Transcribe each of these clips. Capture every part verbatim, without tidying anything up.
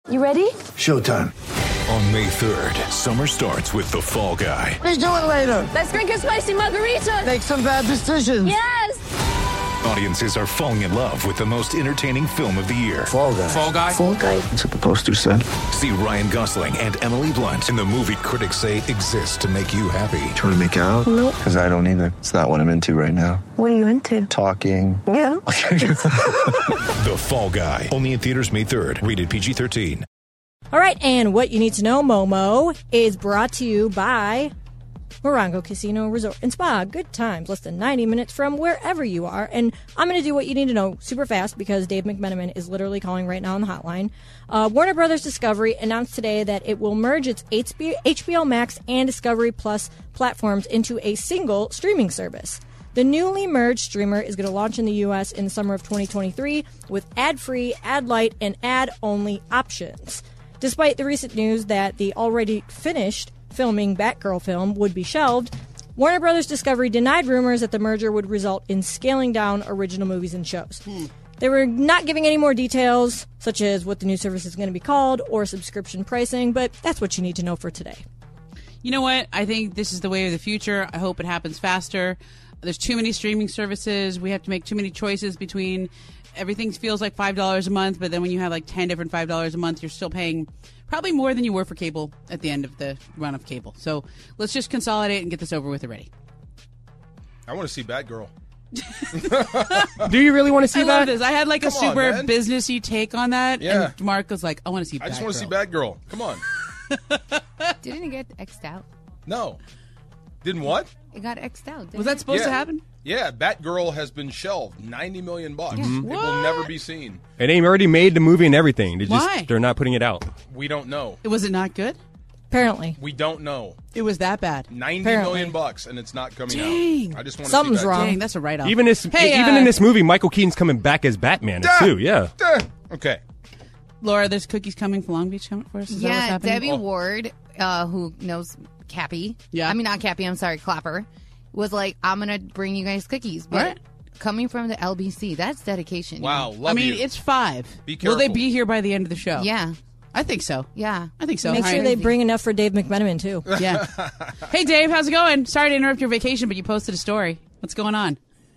You ready? Showtime. On May third, summer starts with The Fall Guy. Let's do it later. Let's drink a spicy margarita. Make some bad decisions. Yes. Audiences are falling in love with the most entertaining film of the year. Fall Guy. Fall Guy. Fall Guy. That's what the poster said. See Ryan Gosling and Emily Blunt in the movie critics say exists to make you happy. Trying to make it out? Nope. Because I don't either. It's not what I'm into right now. What are you into? Talking. Yeah. The Fall Guy. Only in theaters May third. Rated P G thirteen. All right, and What You Need to Know, Momo, is brought to you by Morongo Casino Resort and Spa. Good times, less than ninety minutes from wherever you are. And I'm going to do what you need to know super fast because Dave McMenamin is literally calling right now on the hotline. Uh, Warner Brothers Discovery announced today that it will merge its H B O Max and Discovery Plus platforms into a single streaming service. The newly merged streamer is going to launch in the U S in the summer of twenty twenty-three with ad-free, ad-light, and ad-only options. Despite the recent news that the already finished filming Batgirl film would be shelved, Warner Brothers Discovery denied rumors that the merger would result in scaling down original movies and shows. Hmm. They were not giving any more details, such as what the new service is going to be called or subscription pricing, but that's what you need to know for today. You know what? I think this is the way of the future. I hope it happens faster. There's too many streaming services. We have to make too many choices between... Everything feels like five dollars a month, but then when you have like ten different five dollars a month, you're still paying probably more than you were for cable at the end of the run of cable. So let's just consolidate and get this over with already. I want to see Batgirl. Do you really want to see I that? love this. I had like Come a super on, man. businessy take on that, Yeah. and Mark was like, I want to see Batgirl. I just want to see Batgirl. Come on. Didn't it get X'd out? No. Didn't what? It got X'd out. didn't Was that it? supposed Yeah. to happen? Yeah, Batgirl has been shelved. ninety million bucks. It will never be seen. And they already made the movie and everything. They just Why? they're not putting it out. We don't know. Was it not good? Apparently. We don't know. It was that bad. Ninety Apparently. million bucks, and it's not coming Dang. out. I just want to Something's see Batgirl. wrong. Dang, that's a write-off. Even this Hey, even uh, in this movie, Michael Keaton's coming back as Batman Duh. too. Yeah. Duh. Okay. Laura, there's cookies coming from Long Beach coming for us? Is that what's Yeah, happening? Debbie Oh. Ward, uh, who knows Cappy. Yeah. I mean, not Cappy, I'm sorry, Clapper, was like, I'm going to bring you guys cookies. But Right. coming from the L B C, that's dedication. Wow. Love I mean, you. it's five. Be Will they careful. be here by the end of the show? Yeah. I think so. Yeah. I think so. Make All sure right. they bring enough for Dave McMenamin, too. Yeah. Hey, Dave, how's it going? Sorry to interrupt your vacation, but you posted a story. What's going on?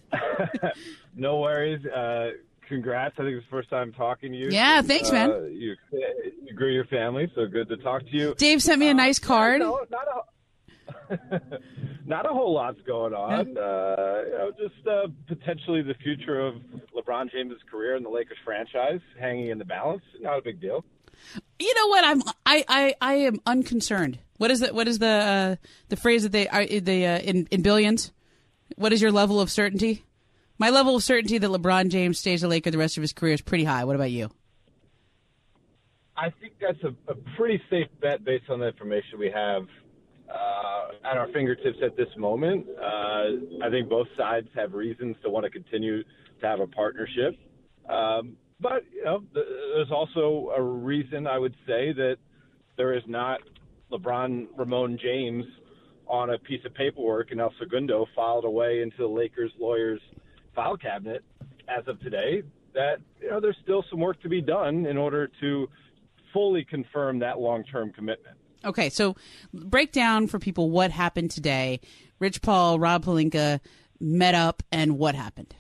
No worries. Uh, congrats. I think it's the first time talking to you. Yeah, thanks, man. Uh, you, you grew your family, so good to talk to you. Dave sent me a nice card. No, not a, not a whole lot's going on. Uh, you know, just uh, potentially the future of LeBron James' career in the Lakers franchise hanging in the balance. Not a big deal. You know what? I'm I, I, I am unconcerned. What is it? What is the uh, the phrase that they are they uh, in in billions? What is your level of certainty? My level of certainty that LeBron James stays a Laker the rest of his career is pretty high. What about you? I think that's a, a pretty safe bet based on the information we have uh, at our fingertips at this moment. Uh, I think both sides have reasons to want to continue to have a partnership. Um, but, you know, th- there's also a reason I would say that there is not LeBron Ramon James on a piece of paperwork in El Segundo filed away into the Lakers lawyers' file cabinet as of today, that, you know, there's still some work to be done in order to fully confirm that long-term commitment. Okay, so break down for people what happened today. Rich Paul, Rob Pelinka met up, and what happened?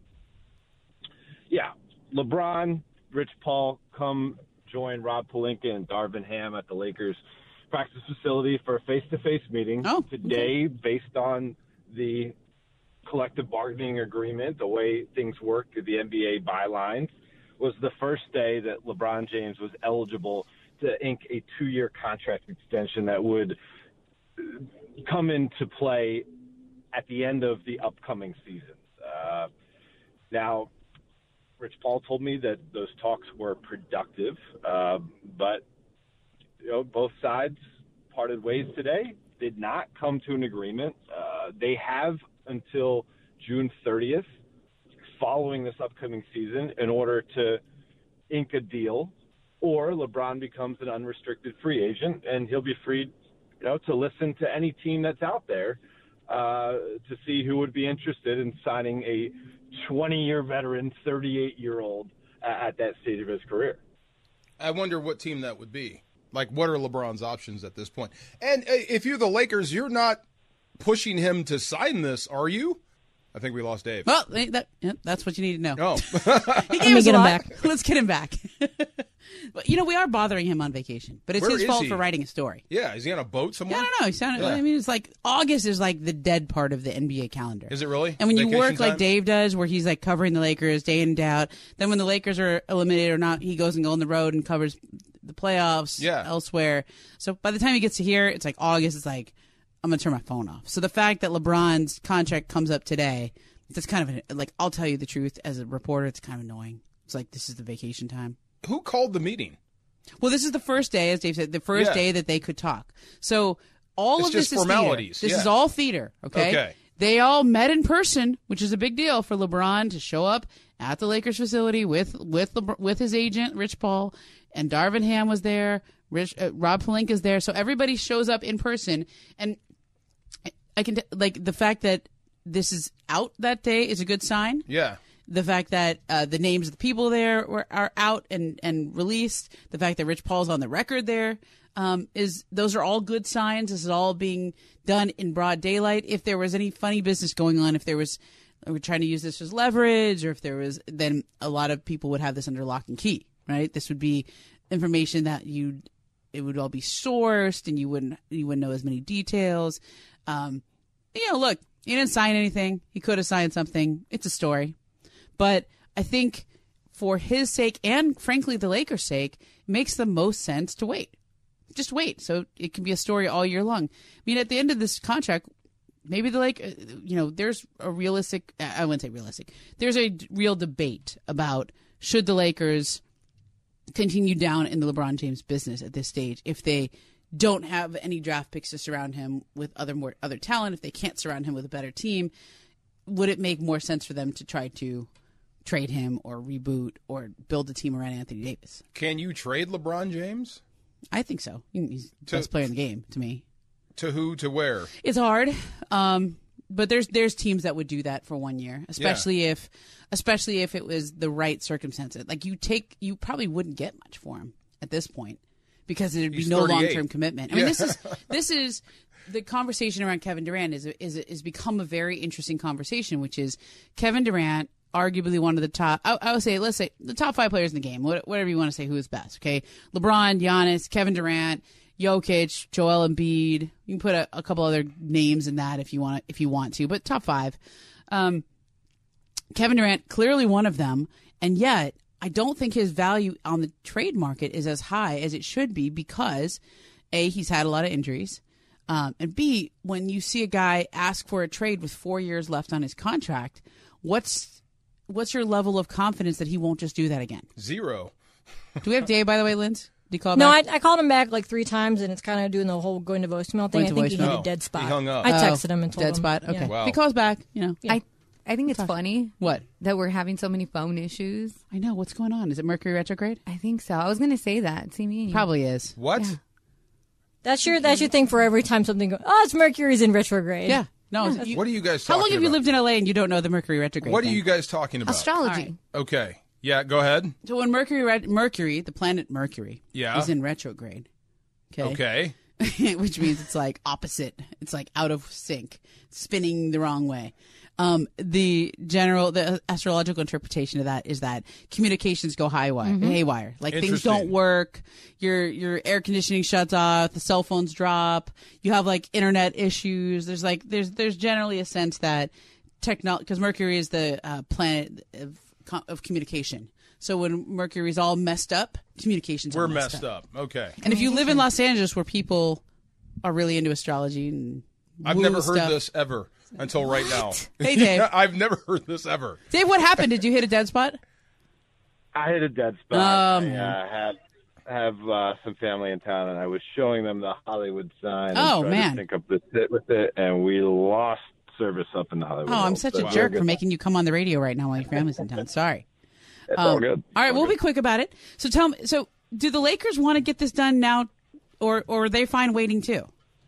Yeah, LeBron, Rich Paul come join Rob Pelinka and Darvin Ham at the Lakers practice facility for a face-to-face meeting oh, today okay. based on the collective bargaining agreement, the way things work at the N B A bylines, was the first day that LeBron James was eligible to ink a two-year contract extension that would come into play at the end of the upcoming season. Uh, now, Rich Paul told me that those talks were productive, uh, but you know, both sides parted ways today, did not come to an agreement. Uh, they have until June thirtieth following this upcoming season in order to ink a deal, or LeBron becomes an unrestricted free agent and he'll be free, you know, to listen to any team that's out there uh, to see who would be interested in signing a twenty-year veteran, thirty-eight-year-old uh, at that stage of his career. I wonder what team that would be. Like, what are LeBron's options at this point? And uh, if you're the Lakers, you're not pushing him to sign this, are you? I think we lost Dave. Well, that, yeah, that's what you need to know. Oh. He Let gave me us get a him lot. back. Let's get him back. But, you know, we are bothering him on vacation. But it's Where his is fault he? for writing a story. Yeah, is he on a boat somewhere? Yeah, I don't know. He sounded, Yeah. I mean, it's like August is like the dead part of the N B A calendar. Is it really? And when you Vacation work like time? Dave does, where he's like covering the Lakers day in and out, then when the Lakers are eliminated or not, he goes and goes on the road and covers the playoffs Yeah. elsewhere. So by the time he gets to here, it's like August. It's like, I'm going to turn my phone off. So the fact that LeBron's contract comes up today, that's kind of, an, like, I'll tell you the truth, as a reporter, it's kind of annoying. It's like, this is the vacation time. Who called the meeting? Well, this is the first day, as Dave said, the first Yeah. day that they could talk. So all It's of this just is formalities, theater. This yeah. is all theater, okay? Okay. They all met in person, which is a big deal for LeBron to show up at the Lakers facility with with LeBron, with his agent, Rich Paul, and Darvin Ham was there. Rich, uh, Rob Pelinka's there. So everybody shows up in person. And I can, t- like, the fact that this is out that day is a good sign. Yeah. The fact that uh, the names of the people there were, are out and, and released, the fact that Rich Paul's on the record there, um, is those are all good signs. This is all being done in broad daylight. If there was any funny business going on, if there was, we're trying to use this as leverage, or if there was, then a lot of people would have this under lock and key, right? This would be information that you, it would all be sourced, and you wouldn't, you wouldn't know as many details. Um, you know, look, he didn't sign anything. He could have signed something. It's a story. But I think for his sake and, frankly, the Lakers' sake, it makes the most sense to wait. Just wait. So it can be a story all year long. I mean, at the end of this contract, maybe the Lakers, you know, there's a realistic, I wouldn't say realistic, there's a real debate about should the Lakers continue down in the LeBron James business at this stage if they don't have any draft picks to surround him with other more other talent, if they can't surround him with a better team. Would it make more sense for them to try to trade him or reboot or build a team around Anthony Davis? Can you trade LeBron James? I think so. He's the To- best player in the game to me. To who? To where? It's hard, um, but there's there's teams that would do that for one year, especially if especially if it was the right circumstances. Like you take, you probably wouldn't get much for him at this point because there'd be He's no thirty-eight. long term commitment. I mean, Yeah. this is this is the conversation around Kevin Durant is is is become a very interesting conversation, which is Kevin Durant, arguably one of the top, I, I would say, let's say the top five players in the game, what- whatever you want to say, who is best. Okay, LeBron, Giannis, Kevin Durant, Jokic, Joel Embiid. You can put a, a couple other names in that if you want, if you want to, but top five. Um, Kevin Durant, clearly one of them, and yet I don't think his value on the trade market is as high as it should be because A, he's had a lot of injuries. Um, and B, when you see a guy ask for a trade with four years left on his contract, what's what's your level of confidence that he won't just do that again? Zero. Do we have Dave, by the way, Linz? Did you call No, I, back? I called him back like three times, and it's kind of doing the whole going to voicemail thing. Going to I think he voicemail. hit Oh, a dead spot. he hung up. I Oh, texted him and told dead him. spot? Okay. Yeah. Wow. If he calls back, you know. Yeah. I I think it's funny What? that we're having so many phone issues. I know. What's going on? Is it Mercury retrograde? I think so. I was going to say that. See me. Probably is. What? Yeah. That's your that's your thing for every time something goes. Oh, it's Mercury's in retrograde. Yeah. No. you- What are you guys how talking long have you about? lived in L A and you don't know the Mercury retrograde? What are thing? you guys talking about? Astrology. All right. Okay. Yeah, go ahead. So when Mercury, ret- Mercury, the planet Mercury, Yeah. is in retrograde. Okay. Okay. Which means it's like opposite. It's like out of sync, spinning the wrong way. Um, the general, the astrological interpretation of that is that communications go haywire. haywire. Like things Interesting. don't work. Your your air conditioning shuts off. The cell phones drop. You have like internet issues. There's like there's there's generally a sense that technology, because Mercury is the uh, planet of co- of communication. So when Mercury's all messed up, communications We're are messed, messed up. Okay. And if you live in Los Angeles, where people are really into astrology and I've woo never heard stuff- this ever until right now. Hey, Dave. I've never heard this ever. Dave, what happened? Did you hit a dead spot? I hit a dead spot. Oh, I man. uh, had have uh, some family in town, and I was showing them the Hollywood sign. Oh, and tried man. To sync up the sit with it, and we lost service up in the Hollywood. Oh, I'm Hills. such So a jerk we're for good. making you come on the radio right now while your family's in town. Sorry. It's all good. All right, All we'll good. be quick about it. So tell me, so do the Lakers want to get this done now, or or are they fine waiting too?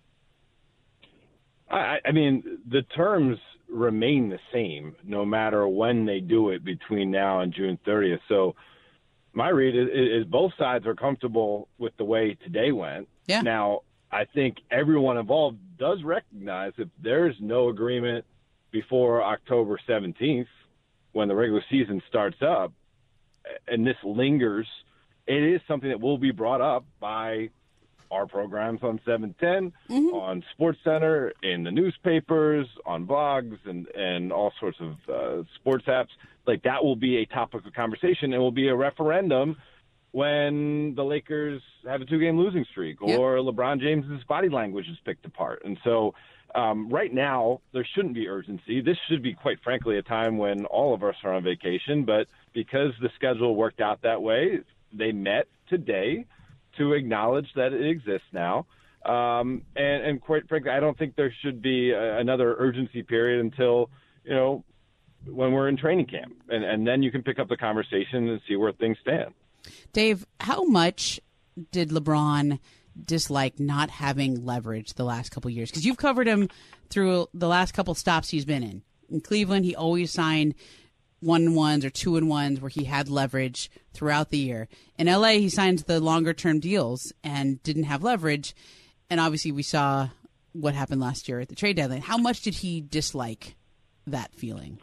I, I mean, the terms remain the same no matter when they do it between now and June thirtieth. So my read is, is both sides are comfortable with the way today went. Yeah. Now, I think everyone involved does recognize if there's no agreement before October seventeenth, when the regular season starts up, and this lingers, it is something that will be brought up by our programs on seven ten, mm-hmm. on SportsCenter, in the newspapers, on blogs, and, and all sorts of uh, sports apps. Like, that will be a topic of conversation, and will be a referendum when the Lakers have a two-game losing streak, or yep. LeBron James's body language is picked apart. And so um, right now, there shouldn't be urgency. This should be, quite frankly, a time when all of us are on vacation. But because the schedule worked out that way, they met today to acknowledge that it exists now. Um, and, and quite frankly, I don't think there should be a, another urgency period until, you know, when we're in training camp. And, and then you can pick up the conversation and see where things stand. Dave, how much did LeBron dislike not having leverage the last couple of years? Because you've covered him through the last couple stops he's been in. In Cleveland, he always signed one-and-ones or two-and-ones where he had leverage throughout the year. In L A, he signed the longer-term deals and didn't have leverage. And obviously, we saw what happened last year at the trade deadline. How much did he dislike that feeling?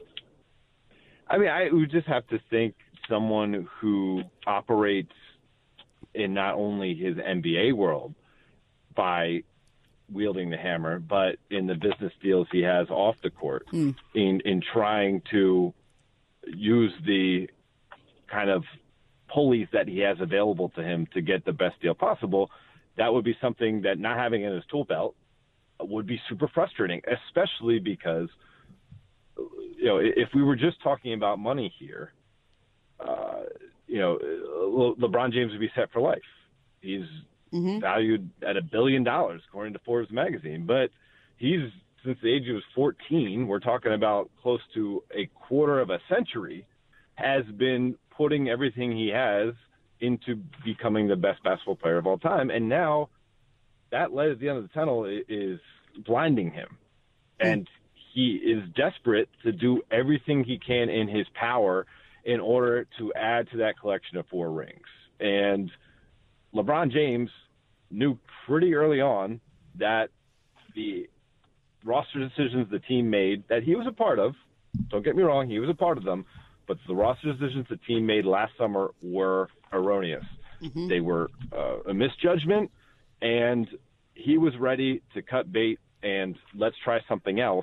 I mean, I would just have to think someone who operates in not only his N B A world by wielding the hammer, but in the business deals he has off the court, mm. in in trying to use the kind of pulleys that he has available to him to get the best deal possible. That would be something that not having in his tool belt would be super frustrating, especially because, you know, if we were just talking about money here, uh, you know, Le- LeBron James would be set for life. He's mm-hmm. valued at a billion dollars, according to Forbes magazine. But he's, since the age of fourteen, we're talking about close to a quarter of a century, has been putting everything he has into becoming the best basketball player of all time. And now that light at the end of the tunnel is blinding him. And he is desperate to do everything he can in his power in order to add to that collection of four rings. And LeBron James knew pretty early on that the roster decisions the team made, that he was a part of, don't get me wrong, he was a part of them, but the roster decisions the team made last summer were erroneous. Mm-hmm. They were uh, a misjudgment, and he was ready to cut bait and let's try something else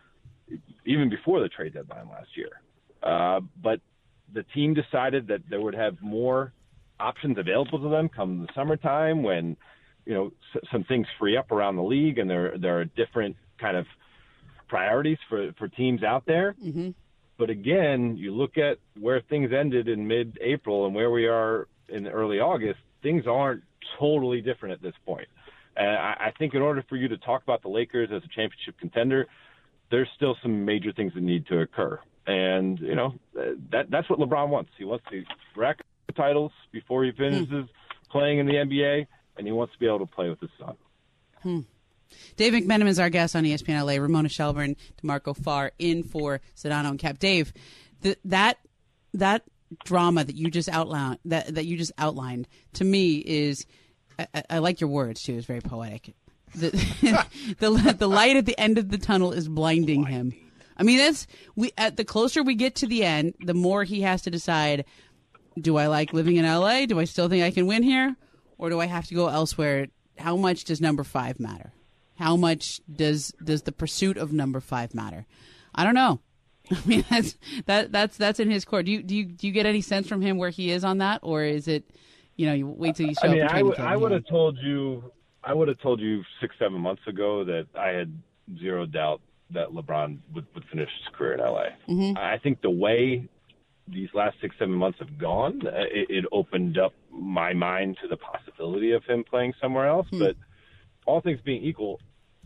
even before the trade deadline last year. Uh, but the team decided that they would have more options available to them come the summertime when, you know, s- some things free up around the league and there there are different kind of priorities for, for teams out there. Mm-hmm. But again, you look at where things ended in mid-April and where we are in early August, things aren't totally different at this point. And I, I think in order for you to talk about the Lakers as a championship contender, there's still some major things that need to occur. And, you know, that that's what LeBron wants. He wants to rack up titles before he finishes hmm. playing in the N B A, and he wants to be able to play with his son. Hmm. Dave McMenamin is our guest on E S P N L A. Ramona Shelburne, DeMarco Farr in for Sedano and Cap. Dave, the, that that drama that you just outlined, that that you just outlined, to me is, I, I like your words too. It's very poetic. The, the the light at the end of the tunnel is blinding him. I mean, that's we. At the closer we get to the end, the more he has to decide: do I like living in L A? Do I still think I can win here, or do I have to go elsewhere? How much does number five matter? How much does does the pursuit of number five matter? I don't know. I mean, that's that that's that's in his court. Do you do you do you get any sense from him where he is on that, or is it, you know, you wait till you show I mean, up? I, w- I would have told you. I would have told you six, seven months ago that I had zero doubt that LeBron would, would finish his career in L A. Mm-hmm. I think the way these last six, seven months have gone, it, it opened up my mind to the possibility of him playing somewhere else. Mm-hmm. But all things being equal,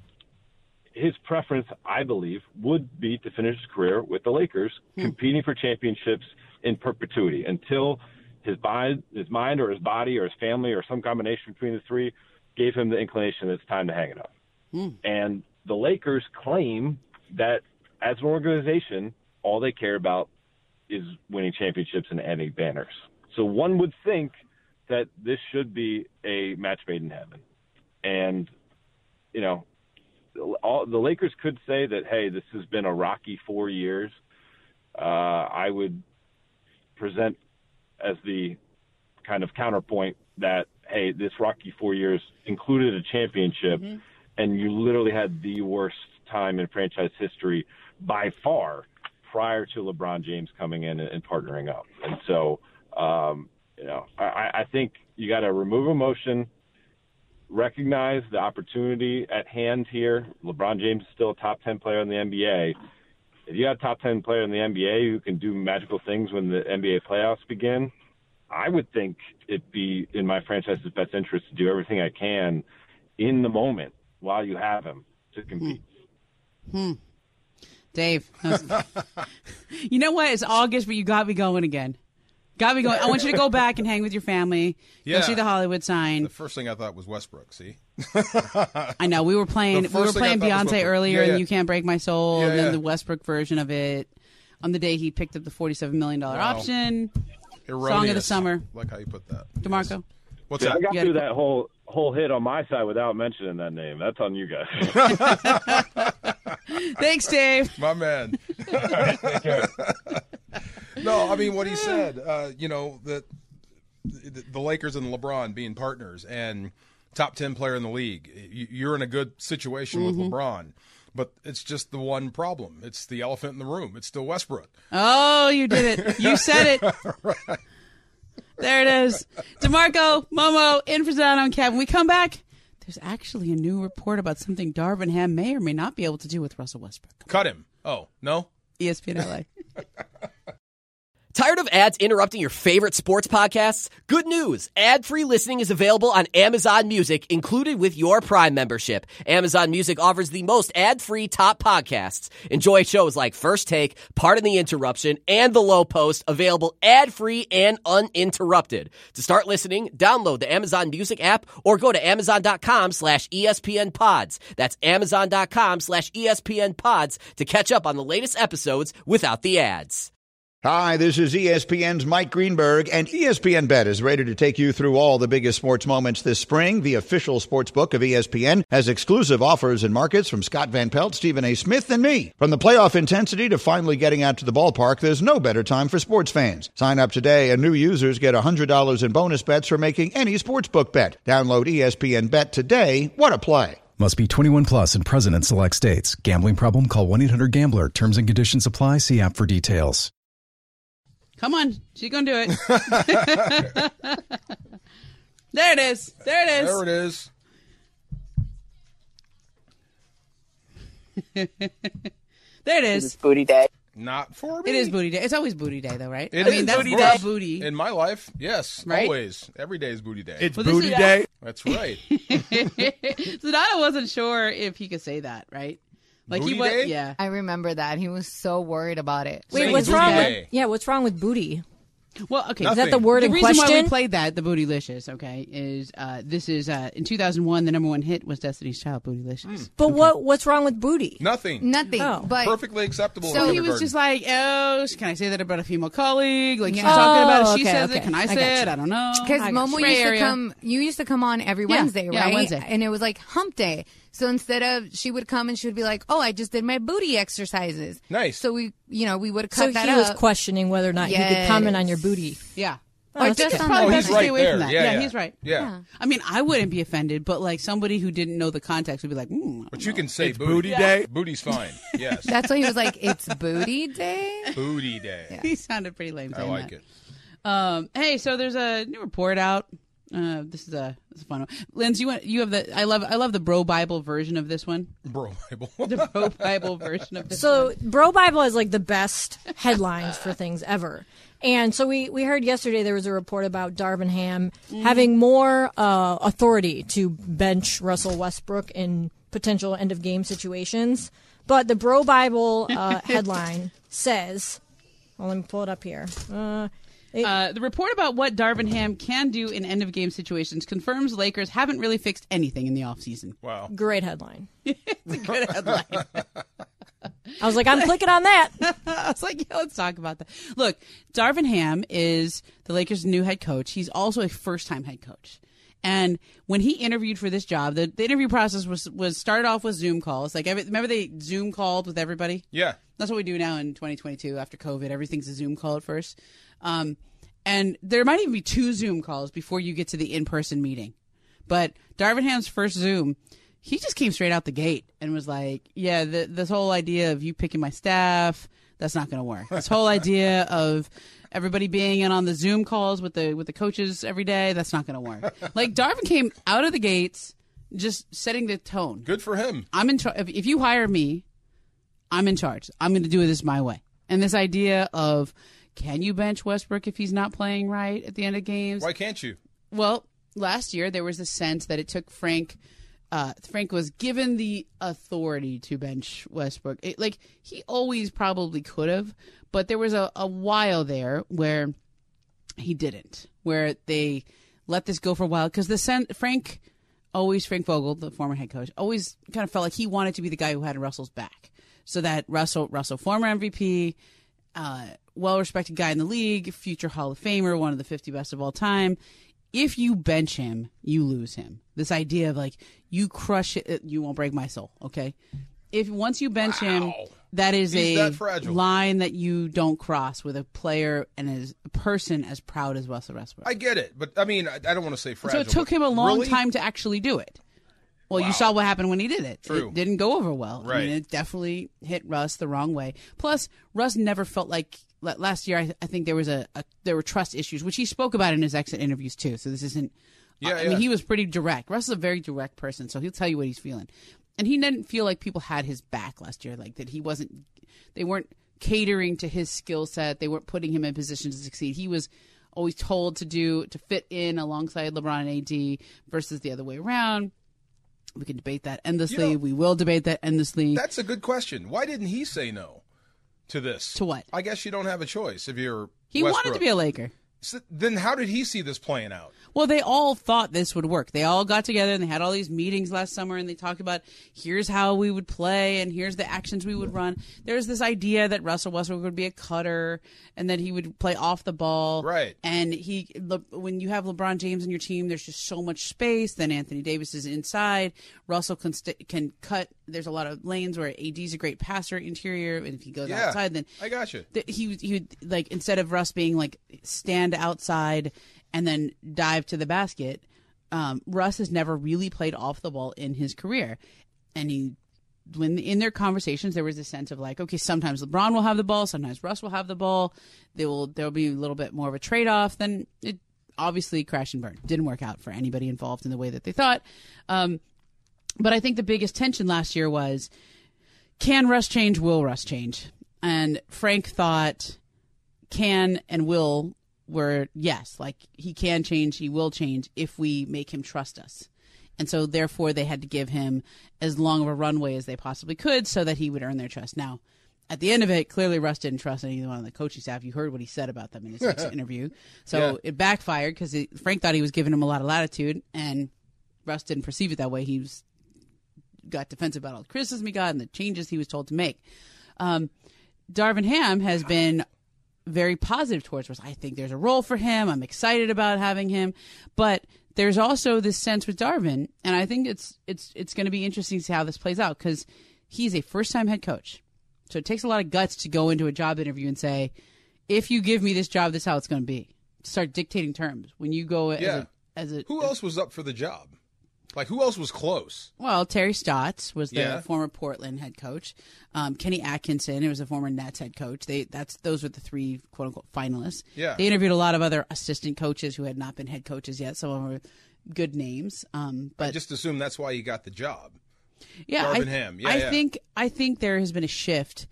his preference, I believe, would be to finish his career with the Lakers, mm-hmm. competing for championships in perpetuity until his mind, his mind or his body or his family or some combination between the three gave him the inclination that it's time to hang it up. Mm. And the Lakers claim that as an organization, all they care about is winning championships and adding banners. So one would think that this should be a match made in heaven. And, you know, all, the Lakers could say that, hey, this has been a rocky four years. Uh, I would present as the kind of counterpoint that, hey, this rocky four years included a championship, mm-hmm. and you literally had the worst time in franchise history by far prior to LeBron James coming in and, and partnering up. And so, um, you know, I, I think you got to remove emotion, recognize the opportunity at hand here. LeBron James is still a top ten player in the N B A. If you got a top ten player in the N B A who can do magical things when the N B A playoffs begin, I would think it'd be in my franchise's best interest to do everything I can in the moment while you have him to compete. Hmm. Hmm. Dave, you know what? It's August, but you got me going again. Got me going. I want you to go back and hang with your family. Yeah. Go see the Hollywood sign. The first thing I thought was Westbrook. See, I know we were playing. We were playing Beyonce earlier, yeah, yeah. and "You Can't Break My Soul," yeah, and then yeah. the Westbrook version of it on the day he picked up the forty-seven million dollar Wow. option. Erroneous. Song of the summer. Like how you put that, DeMarco. Yes. What's See, that? I got You through gotta- that whole whole hit on my side without mentioning that name. That's on you guys. Thanks, Dave. My man. No, I mean what he said. Uh, you know that the, the Lakers and LeBron being partners and top ten player in the league. You, you're in a good situation Mm-hmm. with LeBron, but it's just the one problem. It's the elephant in the room. It's still Westbrook. Oh, you did it. You said it. Right. There it is. DeMarco, Momo, in for Zano and Kevin. We come back. There's actually a new report about something Darvin Ham may or may not be able to do with Russell Westbrook. Cut him. Oh, no? E S P N L A. Tired of ads interrupting your favorite sports podcasts? Good news. Ad-free listening is available on Amazon Music, included with your Prime membership. Amazon Music offers the most ad-free top podcasts. Enjoy shows like First Take, Pardon the Interruption, and The Low Post, available ad-free and uninterrupted. To start listening, download the Amazon Music app or go to amazon.com slash ESPN pods. That's amazon.com slash ESPN pods to catch up on the latest episodes without the ads. Hi, this is E S P N's Mike Greenberg, and E S P N Bet is ready to take you through all the biggest sports moments this spring. The official sports book of E S P N has exclusive offers and markets from Scott Van Pelt, Stephen A. Smith, and me. From the playoff intensity to finally getting out to the ballpark, there's no better time for sports fans. Sign up today, and new users get one hundred dollars in bonus bets for making any sportsbook bet. Download E S P N Bet today. What a play. Must be twenty-one plus and present in select states. Gambling problem? Call one eight hundred gambler. Terms and conditions apply. See app for details. Come on. She's going to do it. There it is. There it is. There it is. There it is. It's booty day. Not for me. It is booty day. It's always booty day, though, right? It I mean, is that's booty the day. booty. In my life, yes, Right? always. Every day is booty day. It's Well, this booty is- day. That's right. Sedano wasn't sure if he could say that, right? Like Booty he was, day? yeah. I remember that. He was so worried about it. Wait, Saying what's booty wrong day. with yeah? What's wrong with booty? Well, okay. Is that the word the in reason why we question? played that, the Bootylicious, okay, is uh, this is uh, in two thousand one. The number one hit was Destiny's Child, Bootylicious. But what what's wrong with booty? Nothing. Nothing. Oh. But Perfectly acceptable. So in he was kindergarten. just like, "Oh, can I say that about a female colleague? Like she's Yeah. talking about Oh, it. She okay, says okay. it. Can I I say got it? you. I don't know." Because I got Momo you. used Gray to area. come, you used to come on every Yeah, Wednesday, yeah, right? Wednesday. And it was like hump day. So instead of, she would come and she would be like, oh, I just did my booty exercises. Nice. So we, you know, we would cut So that he up. was questioning whether or not he could comment on your Yes. booty. Yeah. Oh, I that's think good. it's probably Oh, best he's to stay right away there. from that. Yeah, yeah. he's right. Yeah. I mean, I wouldn't be offended, but like somebody who didn't know the context would be like, mm, But you can say It's booty. booty day. Booty's fine. Yes. That's why he was like, it's booty day. Booty day. he sounded pretty lame I saying like that. it. Um, hey, so there's a new report out. Uh, this is a this is a fun one. Linz, you want you have the I love I love the Bro Bible version of this one. Bro Bible. The Bro Bible version of this. So one. Bro Bible has like the best headlines for things ever. And so we, we heard yesterday there was a report about Darvin Ham having more uh, authority to bench Russell Westbrook in potential end of game situations. But the Bro Bible uh, headline says, well, let me pull it up here. Uh, it, Uh, the report about what Darvin Ham can do in end of game situations confirms Lakers haven't really fixed anything in the offseason. Wow. great headline. It's a good headline. I was like, I'm clicking on that. I was like, yeah, let's talk about that. Look, Darvin Ham is the Lakers' new head coach. He's also a first-time head coach. And when he interviewed for this job, the, the interview process was was started off with Zoom calls. Like, every, remember they Zoom called with everybody? Yeah. That's what we do now in twenty twenty-two after COVID. Everything's a Zoom call at first. Um, and there might even be two Zoom calls before you get to the in-person meeting. But Darvin Ham's first Zoom, he just came straight out the gate and was like, yeah, the, this whole idea of you picking my staff, that's not going to work. This whole idea of everybody being in on the Zoom calls with the with the coaches every day, that's not going to work. Like, Darvin came out of the gates just setting the tone. Good for him. I'm in charge. If, if you hire me, I'm in charge. I'm going to do this my way. And this idea of, can you bench Westbrook if he's not playing right at the end of games? Why can't you? Well, last year there was a sense that it took Frank. Uh, Frank was given the authority to bench Westbrook. It, like, he always probably could have, but there was a, a while there where he didn't, where they let this go for a while. Because the sen- Frank, always Frank Vogel, the former head coach, always kind of felt like he wanted to be the guy who had Russell's back. So that Russell, Russell, former M V P, uh, well-respected guy in the league, future Hall of Famer, one of the fifty best of all time. If you bench him, you lose him. This idea of, like, you crush it, you won't break my soul, okay? If once you bench wow. him, that is He's a that line that you don't cross with a player and as a person as proud as Russell Westbrook. I get it, but, I mean, I, I don't want to say fragile. So it took him a long really? time to actually do it. Well, wow. you saw what happened when he did it. True. It didn't go over well. Right. I mean, it definitely hit Russ the wrong way. Plus, Russ never felt like last year. I, I think there was a, a there were trust issues, which he spoke about in his exit interviews too. So this isn't. Yeah, I yeah. mean, he was pretty direct. Russ is a very direct person, so he'll tell you what he's feeling. And he didn't feel like people had his back last year, like that he wasn't. They weren't catering to his skill set. They weren't putting him in position to succeed. He was always told to do to fit in alongside LeBron and A D versus the other way around. We can debate that endlessly. You know, we will debate that endlessly. That's a good question. Why didn't he say no to this? To what? I guess you don't have a choice if you're He Westbrook. wanted to be a Laker. So then how did he see this playing out? Well, they all thought this would work. They all got together and they had all these meetings last summer and they talked about here's how we would play and here's the actions we would run. There's this idea that Russell Westbrook would be a cutter and that he would play off the ball. Right. And he, when you have LeBron James in your team, there's just so much space. Then Anthony Davis is inside. Russell can st- can cut. There's a lot of lanes where A D's a great passer interior, and if he goes yeah, outside, then I got you. Th- he he would, like, instead of Russ being like stand outside and then dive to the basket, um, Russ has never really played off the ball in his career, and he. When in their conversations, there was a sense of like, okay, sometimes LeBron will have the ball, sometimes Russ will have the ball. They will there will be a little bit more of a trade off. Then it obviously crashed and burned. Didn't work out for anybody involved in the way that they thought. Um, but I think the biggest tension last year was, can Russ change? Will Russ change? And Frank thought can and will were yes, like he can change, he will change if we make him trust us. And so, therefore, they had to give him as long of a runway as they possibly could so that he would earn their trust. Now, at the end of it, clearly Russ didn't trust anyone on the coaching staff. You heard what he said about them in his next interview. So yeah. it backfired because Frank thought he was giving him a lot of latitude, and Russ didn't perceive it that way. He was, got defensive about all the criticism he got and the changes he was told to make. Um, Darvin Ham has been very positive towards Russ. I think there's a role for him. I'm excited about having him. But there's also this sense with Darvin, and I think it's it's it's going to be interesting to see how this plays out because he's a first-time head coach. So it takes a lot of guts to go into a job interview and say, if you give me this job, this is how it's going to be. Start dictating terms. When you go yeah. as a... As a who as, else was up for the job? Like, who else was close? Well, Terry Stotts was the yeah. former Portland head coach. Um, Kenny Atkinson, who was a former Nets head coach. They that's those were the three quote unquote finalists. Yeah. They interviewed a lot of other assistant coaches who had not been head coaches yet. Some of them were good names. Um, but I just assume that's why you got the job. Yeah, Darvin I, Ham. Yeah, I yeah. think I think there has been a shift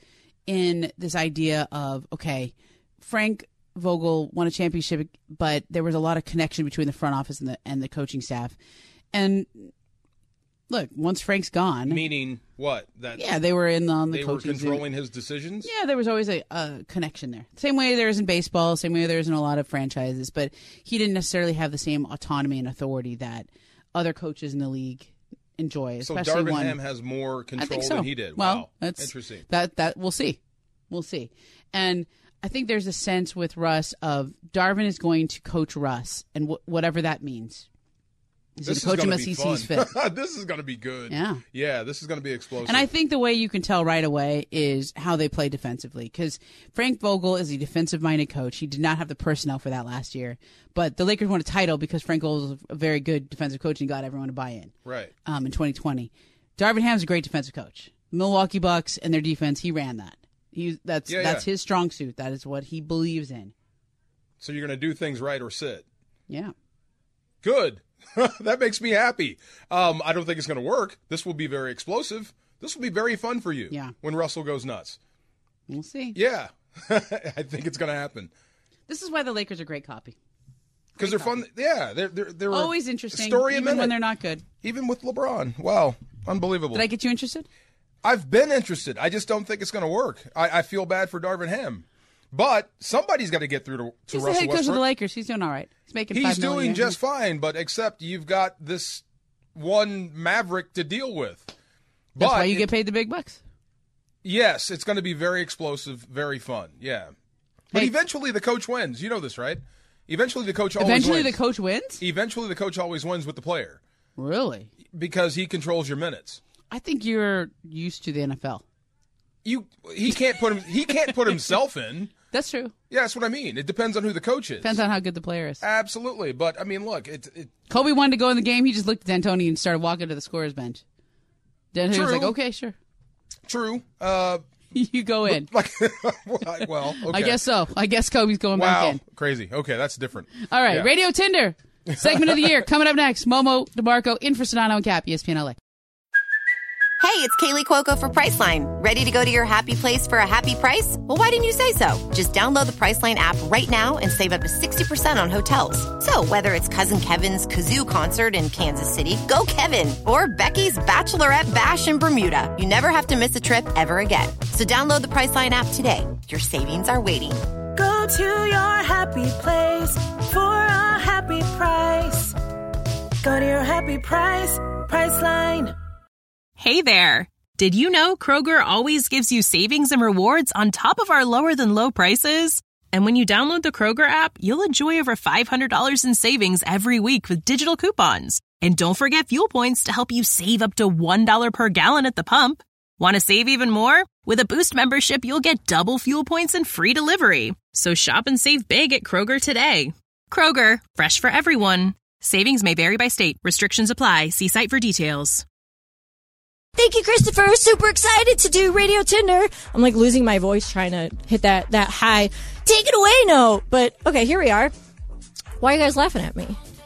in this idea of okay, Frank Vogel won a championship, but there was a lot of connection between the front office and the and the coaching staff. And look, once Frank's gone, meaning what? That yeah, they were in on the they were coaching controlling his decisions. Yeah, there was always a, a connection there. Same way there is in baseball, same way there is in a lot of franchises. But he didn't necessarily have the same autonomy and authority that other coaches in the league enjoy. So Especially Darvin one. Ham has more I control think so. than he did. Well, Wow, that's interesting. That that we'll see, we'll see. And I think there's a sense with Russ of Darvin is going to coach Russ, and wh- whatever that means. He's This is going to coach him gonna as be he sees fit. fun. This is going to be good. Yeah. Yeah, this is going to be explosive. And I think the way you can tell right away is how they play defensively. Because Frank Vogel is a defensive-minded coach. He did not have the personnel for that last year. But the Lakers won a title because Frank Vogel is a very good defensive coach and got everyone to buy in. Right. Um, in twenty twenty. Darvin Ham's a great defensive coach. Milwaukee Bucks and their defense, he ran that. He That's, Yeah, that's yeah. his strong suit. That is what he believes in. So you're going to do things right or sit. Yeah. Good. That makes me happy. Um, I don't think it's going to work. This will be very explosive. This will be very fun for you. Yeah. When Russell goes nuts. We'll see. Yeah. I think it's going to happen. This is why the Lakers are great copy. Because they're fun. Yeah. They're, they're, they're Always interesting, Story a even minute. when they're not good. Even with LeBron. Wow. Unbelievable. Did I get you interested? I've been interested. I just don't think it's going to work. I, I feel bad for Darvin Ham. But somebody's got to get through to, to He's the Russell head coach of Westbrook. the Lakers. He's doing all right. He's making He's five million doing a year. just fine, but except you've got this one Maverick to deal with. That's but why you it- get paid the big bucks. Yes, it's going to be very explosive, very fun. Yeah. But Hey. eventually the coach wins. You know this, right? Eventually the coach always Eventually wins. the coach wins? Eventually the coach always wins with the player. Really? Because he controls your minutes. I think you're used to the N F L. You he can't put him he can't put himself in. That's true. Yeah, that's what I mean. It depends on who the coach is. Depends on how good the player is. Absolutely. But I mean, look, it, it Kobe wanted to go in the game. He just looked at D'Antoni and started walking to the scorer's bench. D'Antoni was True. like, okay, sure. True. Uh, you go in. Like, well, okay. I guess so. I guess Kobe's going wow. back in. Crazy. Okay, that's different. All right, Yeah. Radio Tinder. Segment of the year. Coming up next, Momo DeMarco in for Sedano and Cap, E S P N L A. Hey, it's Kaylee Cuoco for Priceline. Ready to go to your happy place for a happy price? Well, why didn't you say so? Just download the Priceline app right now and save up to sixty percent on hotels. So whether it's Cousin Kevin's Kazoo Concert in Kansas City, go Kevin, or Becky's Bachelorette Bash in Bermuda, you never have to miss a trip ever again. So download the Priceline app today. Your savings are waiting. Go to your happy place for a happy price. Go to your happy price, Priceline. Hey there! Did you know Kroger always gives you savings and rewards on top of our lower than low prices? And when you download the Kroger app, you'll enjoy over five hundred dollars in savings every week with digital coupons. And don't forget fuel points to help you save up to one dollar per gallon at the pump. Want to save even more? With a Boost membership, you'll get double fuel points and free delivery. So shop and save big at Kroger today. Kroger, fresh for everyone. Savings may vary by state. Restrictions apply. See site for details. Thank you, Christopher. Super excited to do Radio Tinder. I'm like losing my voice trying to hit that, that high take it away note. But okay, here we are. Why are you guys laughing at me?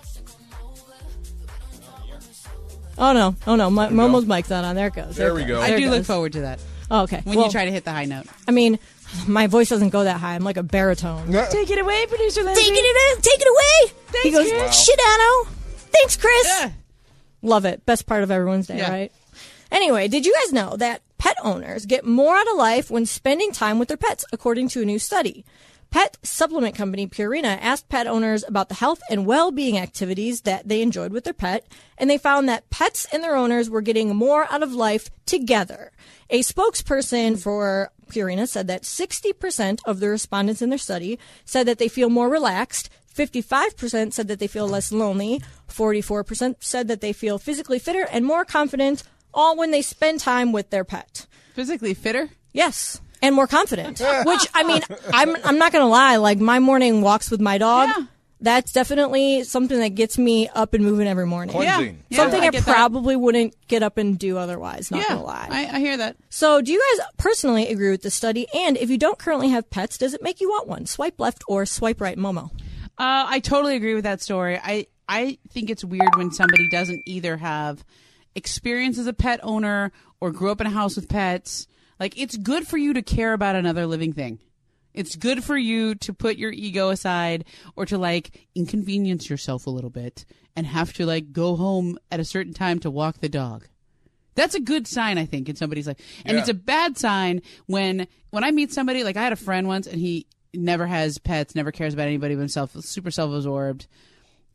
Oh no, oh no, my, Momo's mic's not on. There it goes. There it we goes. go. I There it do look goes. forward to that. Oh, okay. When Well, you try to hit the high note. I mean, my voice doesn't go that high. I'm like a baritone. Take it away, producer Lindsay. Taking it, take it away. Thanks, he goes, Chris. Shidano. Thanks, Chris. Yeah. Love it. Best part of everyone's day, Yeah. right? Anyway, did you guys know that pet owners get more out of life when spending time with their pets, according to a new study? Pet supplement company Purina asked pet owners about the health and well-being activities that they enjoyed with their pet, and they found that pets and their owners were getting more out of life together. A spokesperson for Purina said that sixty percent of the respondents in their study said that they feel more relaxed, fifty-five percent said that they feel less lonely, forty-four percent said that they feel physically fitter and more confident, all when they spend time with their pet. Physically fitter? Yes. And more confident. Which, I mean, I'm I'm not going to lie. Like, my morning walks with my dog, Yeah. that's definitely something that gets me up and moving every morning. Cleansing. Yeah. Something I I, get that. probably wouldn't get up and do otherwise, not yeah, going to lie. I, I hear that. So, do you guys personally agree with the study? And if you don't currently have pets, does it make you want one? Swipe left or swipe right, Momo? Uh, I totally agree with that story. I, I think it's weird when somebody doesn't either have experience as a pet owner or grew up in a house with pets. Like, it's good for you to care about another living thing. It's good for you to put your ego aside or to, like, inconvenience yourself a little bit and have to, like, go home at a certain time to walk the dog. That's a good sign, I think, in somebody's life. And Yeah. it's a bad sign when when I meet somebody, like I had a friend once and he never has pets, never cares about anybody but himself, super self-absorbed.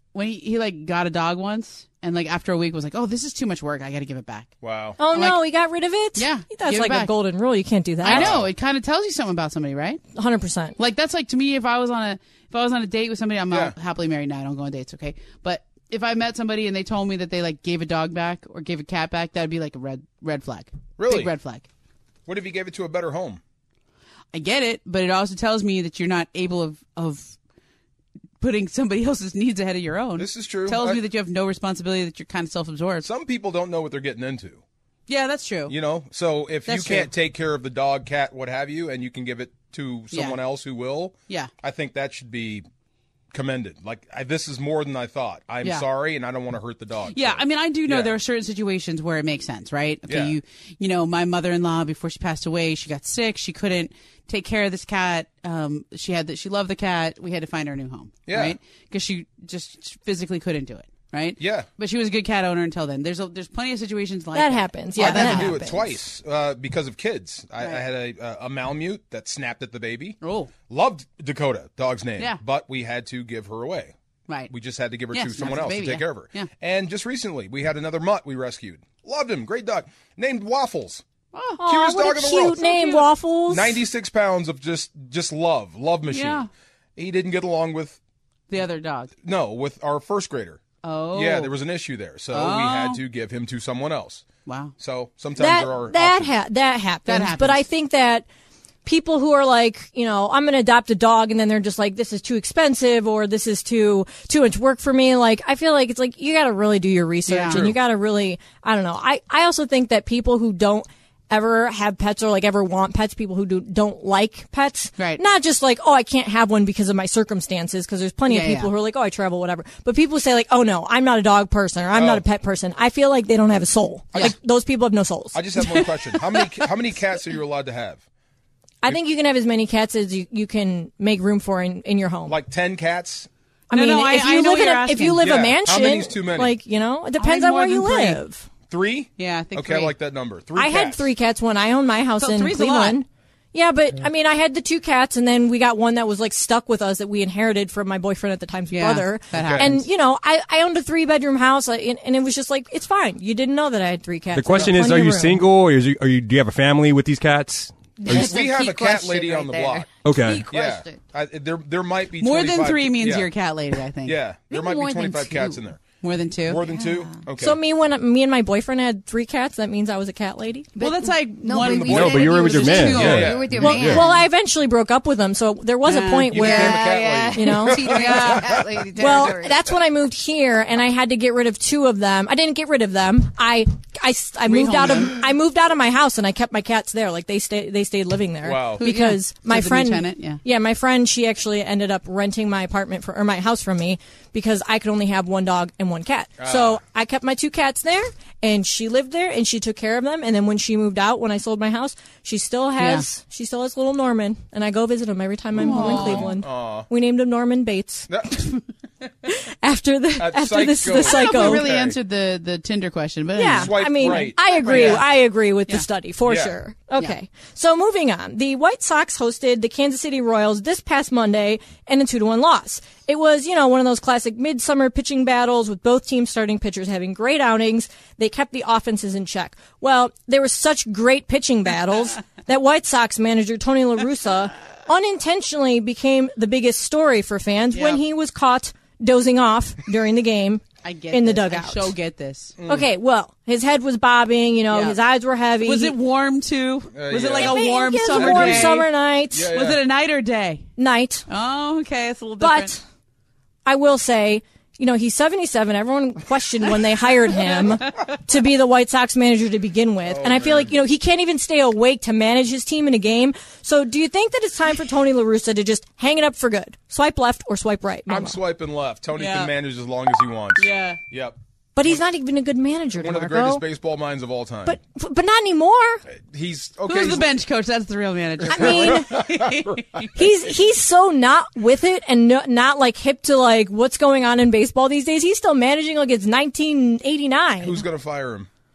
when he, he like got a dog once, and like after a week was like, "Oh, this is too much work. I got to give it back." Wow. Oh, I'm no, like, he got rid of it? Yeah. That's give it like a back. golden rule. You can't do that. I know. It kind of tells you something about somebody, right? one hundred percent. Like that's like to me, if I was on a if I was on a date with somebody, I'm Yeah. not happily married now. I don't go on dates, okay? But if I met somebody and they told me that they like gave a dog back or gave a cat back, that'd be like a red red flag. Really? Big red flag. What if you gave it to a better home? I get it, but it also tells me that you're not able of of putting somebody else's needs ahead of your own. This is true. Tells I- me that you have no responsibility, that you're kind of self-absorbed. Some people don't know what they're getting into. Yeah, that's true. You know, so if That's you can't true. take care of the dog, cat, what have you, and you can give it to Yeah. someone else who will, Yeah. I think that should be commended. Like, I, this is more than I thought. I'm Yeah. sorry, and I don't want to hurt the dog. Yeah, I mean, I do know Yeah. there are certain situations where it makes sense, right? Okay, Yeah. you, you know, my mother-in-law before she passed away, she got sick. She couldn't take care of this cat. Um, she had that. She loved the cat. We had to find her a new home, Yeah. right? Because she just physically couldn't do it, right? Yeah. But she was a good cat owner until then. There's a, there's plenty of situations like That that. happens. Yeah, I that had to do happens. it twice uh, because of kids. I, Right. I had a, a Malamute that snapped at the baby. Oh. Loved Dakota, dog's name. Yeah. But we had to give her away. Right. We just had to give her Yeah, to snapped someone at the else baby, to take yeah. care of her. Yeah. And just recently, we had another mutt we rescued. Loved him. Great dog. Named Waffles. Oh, Cutest what dog a in the cute world. So name, cute. Waffles. ninety-six pounds of just just love. Love machine. Yeah. He didn't get along with, The other dog. no, with our first grader. Oh. Yeah, there was an issue there. So we Oh. had to give him to someone else. Wow. So sometimes that there are that options. ha- that happens. That happens. But I think that people who are like, you know, I'm going to adopt a dog, and then they're just like, this is too expensive, or this is too too much work for me. Like, I feel like it's like you got to really do your research, Yeah. and True. you got to really, I don't know. I I also think that people who don't ever have pets or like ever want pets, people who do, don't like pets, Right. not just like, oh, I can't have one because of my circumstances, because there's plenty Yeah, of people yeah. who are like, oh, I travel, whatever. But people who say like, oh no, I'm not a dog person, or I'm Oh. not a pet person. I feel like they don't have a soul. Like those people have no souls. I just have one question. How many how many cats are you allowed to have? I think you can have as many cats as you, you can make room for in, in your home. Like ten cats? I No, mean, no, I- if I you know live what in you're a, if you asking. live Yeah. a How mansion, many's too many? like, you know, it depends I on think where more you than three. live. Three? Yeah, I think Okay, three. I like that number. Three I cats. had three cats when I owned my house So in three's a lot. Cleveland. Yeah, but I mean, I had the two cats, and then we got one that was like stuck with us that we inherited from my boyfriend at the time's Yeah, brother. that And happens. you know, I, I owned a three bedroom house, uh, and, and it was just like, it's fine. You didn't know that I had three cats. The question There's is, are plenty you of room. single, or is you, are you, do you have a family with these cats? That's we a have key a cat question lady right on the there. block. Okay. Key Yeah. question. I, there there might be More than twenty-five three means yeah. you're a cat lady, I think. Yeah. There Maybe might more be than twenty-five two. cats in there. More than two? More than two? Okay. So me, when me and my boyfriend had three cats, that means I was a cat lady. Well, that's like No, one. but we No, said but you were with your just man, two. yeah. You were with your Well, man. well, I eventually broke up with him, so there was a Uh, point you where became a cat lady. you know. Teetering into cat lady Well, territory. that's when I moved here, and I had to get rid of two of them. I didn't get rid of them. I, I, I moved Rehome out of them. I moved out of my house, and I kept my cats there. Like they stayed they stayed living there. Wow. Who- Because yeah. my So the new friend, tenant, yeah. my friend, she actually ended up renting my apartment for or my house from me because I could only have one dog and one cat. Ah. So I kept my two cats there, and she lived there, and she took care of them. And then when she moved out, when I sold my house, she still has she still has little Norman, and I go visit him every time I'm home in Cleveland. Aw. We named him Norman Bates after the At after this Psycho. the I don't know psycho. if we really Okay. answered the, the Tinder question, but Yeah, anyway. Swipe I mean, right. I agree. Yeah. I agree with Yeah. the study for Yeah. sure. Okay, so moving on. The White Sox hosted the Kansas City Royals this past Monday in a two to one loss. It was, you know, one of those classic midsummer pitching battles with both teams starting pitchers having great outings. They kept the offenses in check. Well, there were such great pitching battles that White Sox manager Tony La Russa unintentionally became the biggest story for fans when Yeah. he was caught dozing off during the game. I get in the this. dugout. I so get this. Okay, well, his head was bobbing, you know, Yeah. his eyes were heavy. Was He- it warm too? Uh, was yeah. it like It a was warm a summer warm day? summer night? Yeah, Was it a night or day? Night. Oh, okay, it's a little different. But I will say, you know, he's seventy-seven. Everyone questioned when they hired him to be the White Sox manager to begin with. Oh, and I feel like, you know, he can't even stay awake to manage his team in a game. So do you think that it's time for Tony La Russa to just hang it up for good? Swipe left or swipe right? I'm Momo? swiping left. Tony Yeah. can manage as long as he wants. Yeah. Yep. But he's not even a good manager, One of the DeMarco. greatest baseball minds of all time. But but not anymore. he's okay. Who's he's- the bench coach? That's the real manager. I mean, he's he's so not with it and no, not like hip to like what's going on in baseball these days. He's still managing like it's nineteen eighty-nine. Who's going to fire him?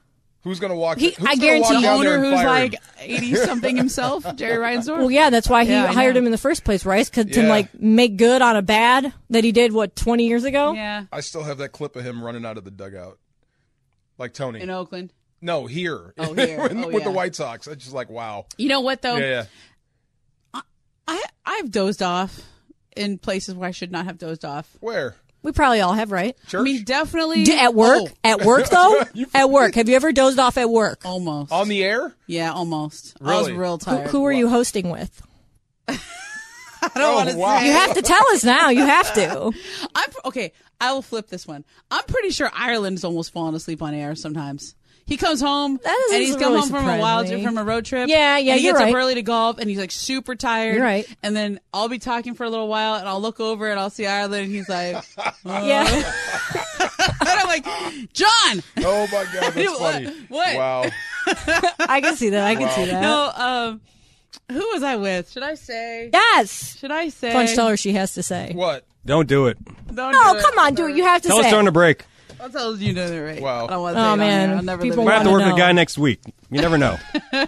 Who's going to walk? He- who's I gonna guarantee walk the down owner there and who's fire like him? eighty something himself, Jerry Reinsdorf. Well, yeah, that's why he Yeah, I hired know. him in the first place, right? 'Cause to Yeah. like make good on a bad that he did what twenty years ago. Yeah, I still have that clip of him running out of the dugout, like Tony in Oakland. No, here. Oh, here. with, Oh, with the yeah. White Sox. It's just like wow. You know what though? Yeah, yeah. I I've dozed off in places where I should not have dozed off. Where? We probably all have, right? I mean, definitely D- at work. Oh. At work, though. At work. Have you ever dozed off at work? Almost on the air. Yeah, almost. I was Really? real Who, tired. who were you hosting with? I don't want to wow. say. You have to tell us now. You have to. I'm okay. I will flip this one. I'm pretty sure Ireland's almost fallen asleep on air sometimes. He comes home That doesn't and he's come really home from a surprise wild me. trip, from a road trip. Yeah, yeah, and he you're gets right. up early to golf and he's like super tired. You're right. And then I'll be talking for a little while and I'll look over and I'll see Ireland and he's like, uh. Yeah. and I'm like, John. Oh my God, that's What? funny. What? Wow. I can see that. I can see that. No, um, who was I with? Should I say? Yes. Should I say? Punch, tell her she has to say. What? Don't do it. Don't No, do it. come on, do it. You have to Tell say. us during the break. I'll tell you know right. Wow. I don't want to Oh, say it on man. there. I'll never People live Might have to wanna work with a know. guy next week. You never know.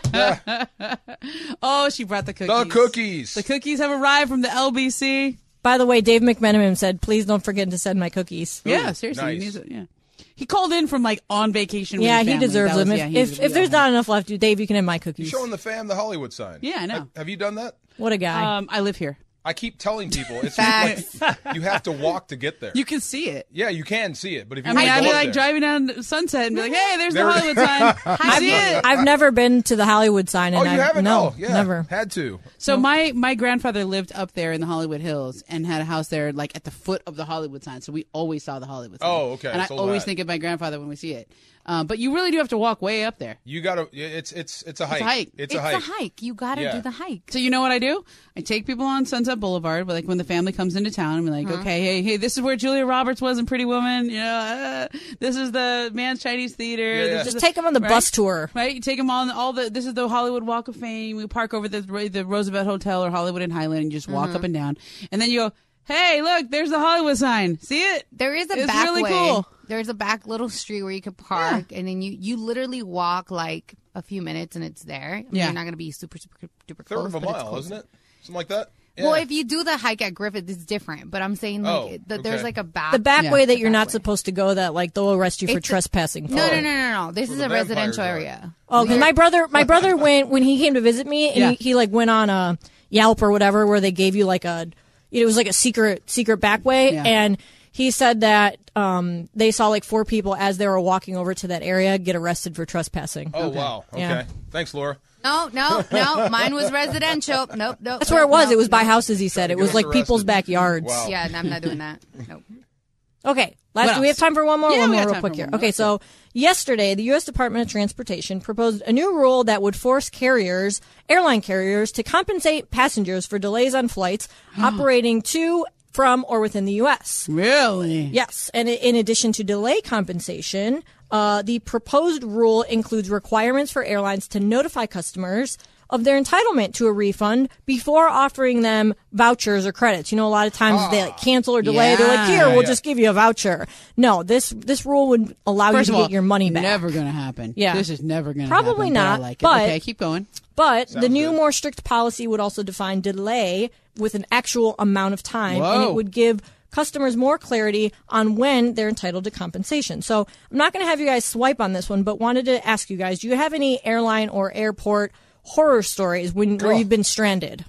Oh, she brought the cookies. The cookies. The cookies have arrived from the L B C. By the way, Dave McMenamin said, please don't forget to send my cookies. Yeah, seriously. nice. He needs it, yeah. He called in from like on vacation with Yeah, his he family. deserves That was- them. yeah, If, he if, was- if there's not enough left, Dave, you can have my You cookies. showing the fam the Hollywood sign? Yeah, I know. Have, have you done that? What a guy. Um, I live here. I keep telling people it's like you have to walk to get there. You can see it. yeah, you can see it, but if you I want mean, to I'd go be up like there, driving down Sunset and be like, hey, there's There- the Hollywood sign. I see it. I've never been to the Hollywood sign. oh, And you I, haven't? No, oh, yeah, never. had to. So my, my grandfather lived up there in the Hollywood Hills and had a house there like at the foot of the Hollywood sign. So we always saw the Hollywood sign. Oh, okay, And I so always that. think of my grandfather when we see it. Um, but you really do have to walk way up there. You gotta. It's it's it's a hike. a hike. It's, It's a hike. a hike. You got to Yeah. do the hike. So you know what I do? I take people on Sunset Boulevard, but like when the family comes into town, I'm like, Uh-huh. okay, hey, hey, this is where Julia Roberts was in Pretty Woman. You know, uh, this is the Man's Chinese Theater. Yeah, yeah. This Just is- take them on the right? bus tour. Right, you take them on all the. This is the Hollywood Walk of Fame. We park over the the Roosevelt Hotel or Hollywood and Highland, and you just walk Uh-huh. up and down, and then you go, "Hey, look, there's the Hollywood sign. See it? There is a It's back really way. cool. There's a back little street where you could park, and then you, you literally walk like a few minutes, and it's there. I mean, Yeah. You're not going to be super, super, super Third close. of a but it's mile, close. isn't it? Something like that. Yeah. Well, if you do the hike at Griffith, it's different. But I'm saying like Oh, that there's okay. like a back. The back Yeah. way that The you're back not way. supposed to go that like they'll arrest you for It's a- trespassing. No, for. no, no, no, no. This Where is the a residential vampires are. area. Oh, because my brother, my brother went when he came to visit me, and Yeah. he, he like went on a Yelp or whatever where they gave you like a, it was like a secret secret back way, Yeah. and he said that um, they saw like four people as they were walking over to that area get arrested for trespassing. oh wow. Okay. Yeah. Thanks, Laura. No, no, no. Mine was residential. Nope, nope. That's where it was. nope, It was by nope. houses. He said it get was us like people's arrested. backyards. Wow. Yeah, I'm not doing that. Nope. Okay. Last, What do we have else? time for one more? Yeah, one we more got real time quick for here. one more. Okay, so yesterday, the U S Department of Transportation proposed a new rule that would force carriers, airline carriers, to compensate passengers for delays on flights operating to, from, or within the U S. Really? Yes, and in addition to delay compensation, uh, the proposed rule includes requirements for airlines to notify customers of their entitlement to a refund before offering them vouchers or credits. You know, a lot of times they like cancel or delay. They're like, Yeah. "Here, we'll Yeah. just give you a voucher." No, this this rule would allow First you of to all, get your money back. Never going to happen. Yeah. This is never going to Probably happen. but I not, like it. but- okay, keep going. But the Sounds new, good. more strict policy would also define delay with an actual amount of time, and Whoa. it would give customers more clarity on when they're entitled to compensation. So I'm not going to have you guys swipe on this one, but wanted to ask you guys, do you have any airline or airport horror stories when where Oh. you've been stranded?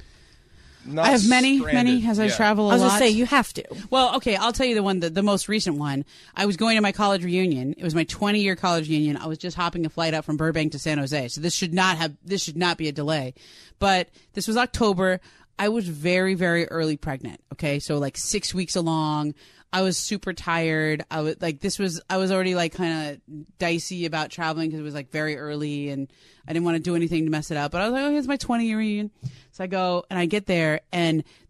Not I have many, stranded. many as I Yeah. travel a I was lot. going to say, you have to. Well, okay, I'll tell you the one, the, the most recent one. I was going to my college reunion. It was my twenty-year college reunion. I was just hopping a flight out from Burbank to San Jose. So this should not have, this should not be a delay. But this was October. I was very, very early pregnant. Okay, so like six weeks along. I was super tired. I was like, this was, I was already like kind of dicey about traveling because it was like very early and I didn't want to do anything to mess it up. But I was like, oh, here's my twenty year reunion. So I go and I get there and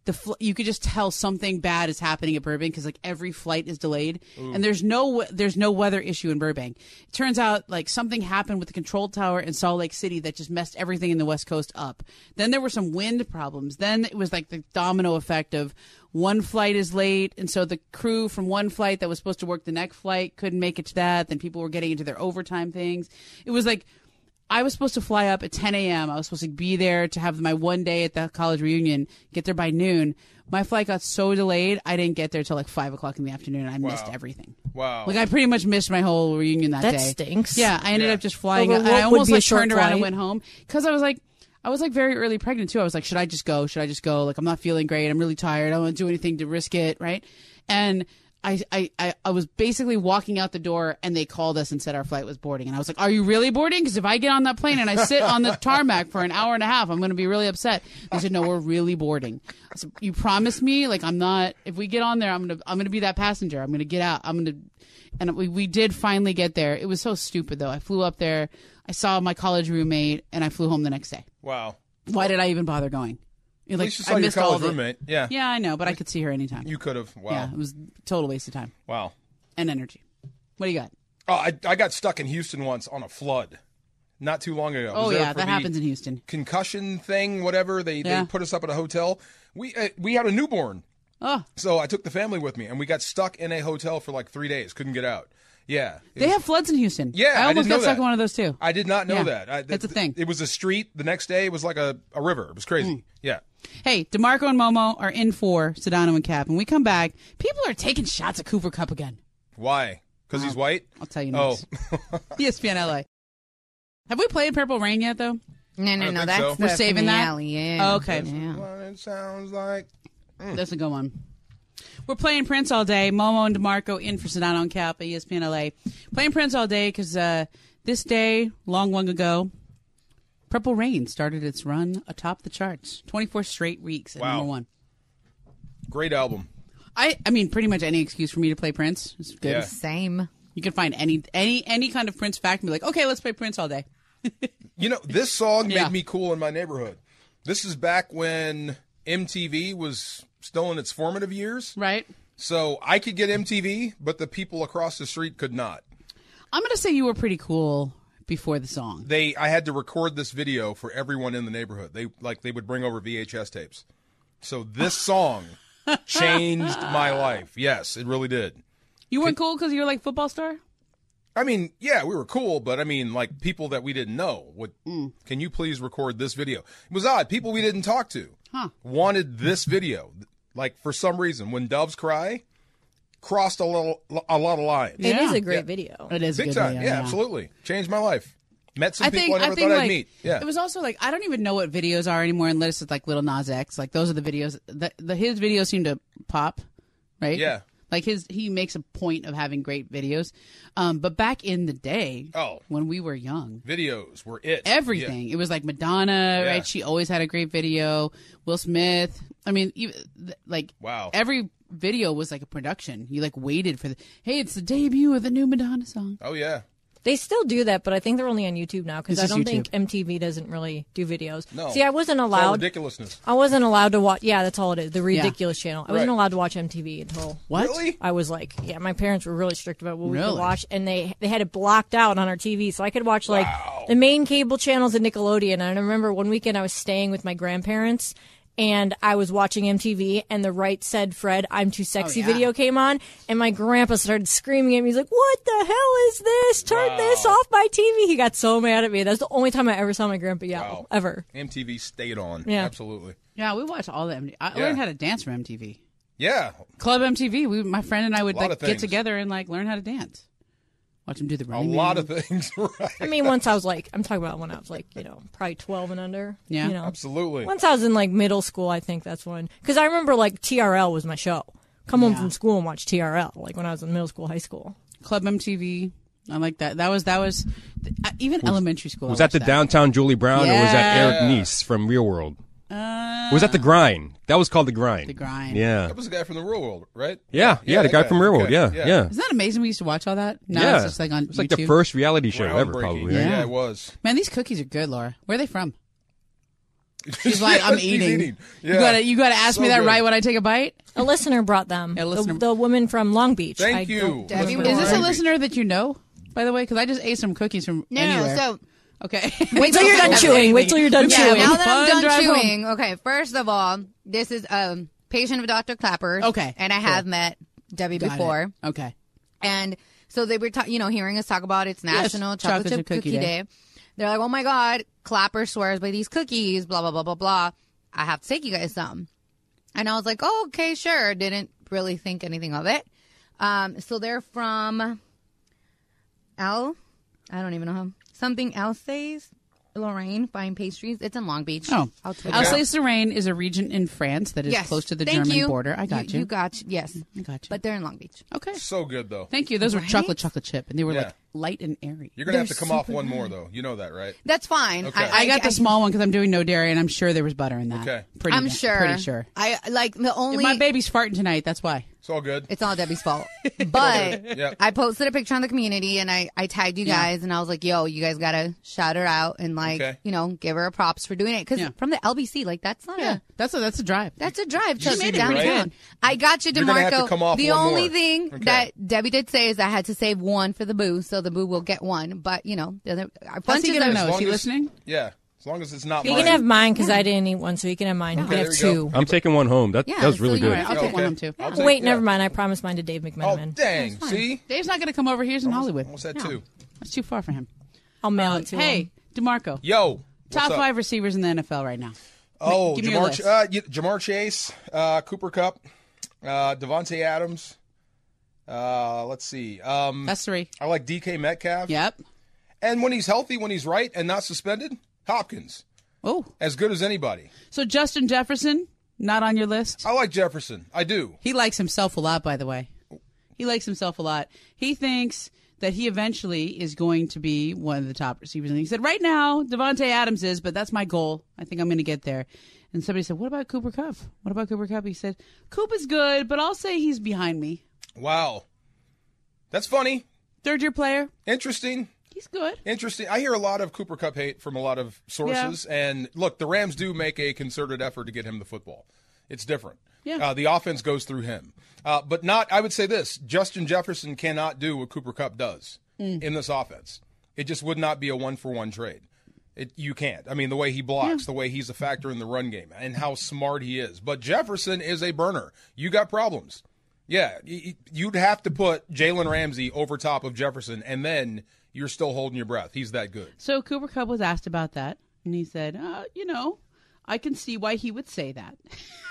the fl- you could just tell something bad is happening at Burbank because like every flight is delayed, Ooh. and there's no there's no weather issue in Burbank. It turns out like something happened with the control tower in Salt Lake City that just messed everything in the West Coast up. Then there were some wind problems. Then it was like the domino effect of one flight is late, and so the crew from one flight that was supposed to work the next flight couldn't make it to that. Then people were getting into their overtime things. It was like I was supposed to fly up at ten a.m. I was supposed to be there to have my one day at the college reunion, get there by noon. My flight got so delayed, I didn't get there till like five o'clock in the afternoon, and I Wow. missed everything. Wow. Like, I pretty much missed my whole reunion that, That day. stinks. Yeah, I ended Yeah. up just flying Over out. what And I would almost be a like short turned around and flight? went home because I was like, I was like very early pregnant too. I was like, should I just go? Should I just go? Like, I'm not feeling great. I'm really tired. I don't want to do anything to risk it, right? And I, I, I, I was basically walking out the door, and they called us and said our flight was boarding. And I was like, are you really boarding? Because if I get on that plane and I sit on the tarmac for an hour and a half, I'm going to be really upset. They said, no, we're really boarding. I said, you promised me? Like, I'm not, if we get on there, I'm going to, I'm going to be that passenger. I'm going to get out. I'm going to, and we, we did finally get there. It was so stupid, though. I flew up there. I saw my college roommate, and I flew home the next day. Wow. Why did I even bother going? At Like, least you saw I your missed all college of it. roommate. Yeah. Yeah, I know, but I could see her anytime. You could have. Wow. Yeah, it was a total waste of time Wow. and energy. What do you got? Oh, I, I got stuck in Houston once on a flood not too long ago. I Oh, was there yeah, for that the happens in Houston. Concussion thing, whatever. They, Yeah. they put us up at a hotel. We uh, we had a newborn. Oh. So I took the family with me, and we got stuck in a hotel for like three days. Couldn't get out. Yeah. It They was- have floods in Houston. Yeah, I I almost didn't know got stuck that. in one of those too. I did not know Yeah, that. I, that's a thing. It was a street. The next day, it was like a, a river. It was crazy. Mm. Yeah. Hey, DeMarco and Momo are in for Sedano and Cap. When we come back, people are taking shots at Cooper Kupp again. Why? Because he's white? I'll tell you Oh. next. E S P N L A. Have we played Purple Rain yet, though? No, no, don't no. think That's so. the We're saving that? finale, Yeah. Oh, okay. Yeah. What it sounds like. That's a good one. We're playing Prince all day. Momo and DeMarco in for Sedano and Cap at E S P N L A. Playing Prince all day because uh, this day, long, long ago, Purple Rain started its run atop the charts. twenty-four straight weeks at Wow. number one. Great album. I, I mean, pretty much any excuse for me to play Prince is good. Yeah. Same. You can find any any any kind of Prince fact and be like, okay, let's play Prince all day. You know, this song Yeah. made me cool in my neighborhood. This is back when M T V was still in its formative years. Right. So I could get M T V, but the people across the street could not. I'm going to say you were pretty cool before the song. They, I had to record this video for everyone in the neighborhood. They like they would bring over V H S tapes. So this song changed my life. Yes, it really did. You weren't cool because you were like football star? I mean, yeah, we were cool, but I mean, like people that we didn't know would. Mm. Can you please record this video? It was odd. People we didn't talk to Huh. wanted this video. Like for some reason, when doves cry, crossed a little, a lot of lines. It is Yeah. a great Yeah. video. It is a Big good time. video, yeah, absolutely. Changed my life. Met some I people think I never I think thought like I'd meet. Yeah. it was also like I don't even know what videos are anymore unless it's like Little Nas X. Like those are the videos that the his videos seem to pop, right? Yeah. Like his he makes a point of having great videos. Um, but back in the day, Oh. when we were young, Videos were it. everything. Yeah. It was like Madonna, Yeah. right? She always had a great video. Will Smith. I mean, even, th- like Wow. every video was like a production. You like waited for the hey, it's the debut of the new Madonna song. Oh yeah. They still do that, but I think they're only on YouTube now because This I is don't YouTube. think M T V doesn't really do videos. No. See, I wasn't It's all allowed. ridiculousness. I wasn't allowed to watch. Yeah, that's all it is. The ridiculous channel. I wasn't Right. allowed to watch M T V until What? Really? I was like, yeah, my parents were really strict about what we Really? could watch, and they they had it blocked out on our T V, so I could watch like the main cable channels at Nickelodeon. And I remember one weekend I was staying with my grandparents. And I was watching M T V, and the Right Said Fred, I'm Too Sexy Oh, yeah. video came on, and my grandpa started screaming at me. He's like, what the hell is this? Turn Wow. this off my T V. He got so mad at me. That's the only time I ever saw my grandpa yell, Wow. ever. M T V stayed on. Yeah. Absolutely. Yeah, we watched all the M T V. I Yeah. learned how to dance from M T V. Yeah. Club M T V. We, my friend and I would A lot like of get things. together and like learn how to dance. Watch them do the A running. lot Man. of things. Right. I mean, once I was like, I'm talking about when I was like, you know, probably twelve and under. Yeah. You know. Absolutely. Once I was in like middle school, I think that's when, because I remember like T R L was my show. Come home Yeah. from school and watch T R L, like when I was in middle school, high school. Club M T V. I like that. That was that was uh, even elementary school. Was I that the watched downtown Julie Brown or was that Eric Yeah. Nice from Real World? Uh, Or was that the Grind? That was called the Grind. The Grind. Yeah. That was a guy from the real world, right? Yeah, yeah, the that guy from Real World. Okay. Yeah, yeah. Isn't that amazing? We used to watch all that. Now yeah. it's just like on It's like YouTube. the first reality show ever, Groundbreaking. probably. Yeah. right? Yeah. it was. Man, these cookies are good, Laura. Where are they from? She's like, I'm She's eating. eating. Yeah. You gotta, you gotta ask So me that good. right when I take a bite. A listener brought them. A listener. The, the woman from Long Beach. Thank I you. don't Debbie remember. Is this a Long listener that you know, by the way? Because I just ate some cookies from No, anywhere. no, so Okay. Wait till you're done chewing. Wait till you're done yeah, chewing. now that Fun I'm done drive home. chewing, okay, first of all, this is a patient of Doctor Clapper's. Okay, And I have cool. met Debbie Got before. it. Okay. And so they were, ta- you know, hearing us talk about it's National Yes, Chocolate, Chocolate Chip Chip Cookie Cookie Day. Day. They're like, oh my God, Clapper swears by these cookies, blah, blah, blah, blah, blah. I have to take you guys some. And I was like, oh, okay, sure. Didn't really think anything of it. Um, so they're from Al, I don't even know how, something Alsace, Lorraine, Fine Pastries. It's in Long Beach. Oh, I'll tell you. Alsace-Lorraine is a region in France that is Yes. close to the Thank German you. border. I got you. You got, yes. I got you. But they're in Long Beach. Okay. So good, though. Thank you. Those were Right? chocolate chocolate chip, and they were Yeah. like light and airy. You're going to have They're to come off super one good. more, though. You know that, right? That's fine. Okay. I got the small one because I'm doing no dairy, and I'm sure there was butter in that. Okay. Pretty I'm da- sure. Pretty sure. I like the only. If my baby's farting tonight, that's why. It's all good. It's all Debbie's fault. But Yep. I posted a picture on the community and I, I tagged you Yeah. guys and I was like, yo, you guys got to shout her out and like, Okay. you know, give her a props for doing it. Because Yeah. from the L B C, like that's not Yeah, a. that's a that's a drive. That's a drive You to made it, downtown. right? I got you, You're gonna have to DeMarco. come off the one only more. thing Okay. that Debbie did say is I had to save one for the boo, so the boo will get one. But you know, the other How's bunches he gonna of know? Is long he as- listening? Yeah. As long as it's not He mine. can have mine because I didn't eat one, so he can have mine. He Okay, can there have you two. go. I'm taking one home. That, Yeah, that was so really you- good. All right, I'll Yeah, take one okay. home too. I'll Oh, take- wait, yeah. never mind. I promised mine to Dave Oh, McMenamin. dang. See? Dave's not going to come over. He's in Hollywood. Almost had No. two. That's too far for him. I'll mail Um, it to hey, him. DeMarco. Yo. Top what's up? five receivers in the N F L right now. Oh, Give me your Jamar, list. uh, y- Jamar Chase, uh, Cooper Kupp, uh, Devontae Adams. Uh, let's see. Um, That's three. I like D K Metcalf. Yep. And when he's healthy, when he's right and not suspended, Hopkins. Oh, As good as anybody. so Justin Jefferson not on your list? I like Jefferson. I do. He likes himself a lot, by the way. He likes himself a lot. He thinks that he eventually is going to be one of the top receivers. And he said, right now, Devontae Adams is, but that's my goal. I think I'm going to get there. And somebody said, what about Cooper Kupp? What about Cooper Kupp? He said, Coop is good, but I'll say he's behind me. Wow. That's funny. Third year player. Interesting. He's good. Interesting. I hear a lot of Cooper Kupp hate from a lot of sources. And look, the Rams do make a concerted effort to get him the football. It's different. Yeah. Uh, the offense goes through him. Uh, but not, I would say this, Justin Jefferson cannot do what Cooper Kupp does Mm. in this offense. It just would not be a one-for-one trade. It, you can't. I mean, the way he blocks, the way he's a factor in the run game, and how smart he is. But Jefferson is a burner. You got problems. Yeah, y- you'd have to put Jalen Ramsey over top of Jefferson, and then you're still holding your breath. He's that good. So Cooper Kupp was asked about that, and he said, uh, you know, I can see why he would say that.